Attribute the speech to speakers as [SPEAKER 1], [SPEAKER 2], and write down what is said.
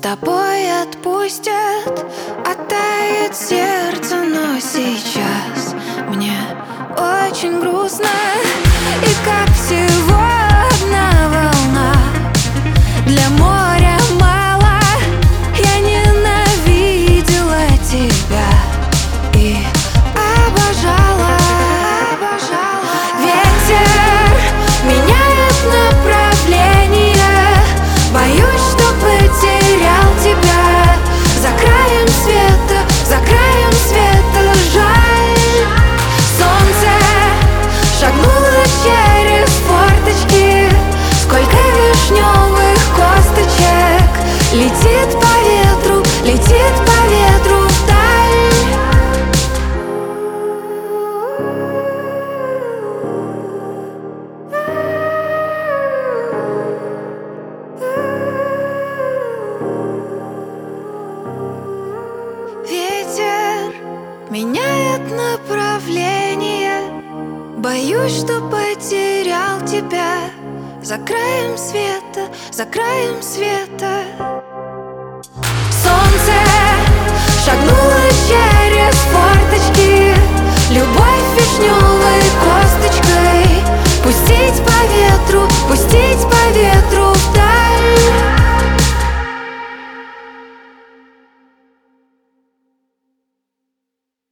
[SPEAKER 1] тобой отпустят, оттает сердце, но сейчас мне очень грустно. И как всего одна волна, для моря мало. Я ненавидела тебя и обожала. Ветер меняет направление, боюсь, что потерял тебя. За краем света жаль. Солнце шагнуло через форточки, сколько вишневых косточек. Летит по ветру вдаль. Ветер меняет направление, боюсь, что потерял тебя. За краем света солнце шагнуло через форточки, любовь вишневая.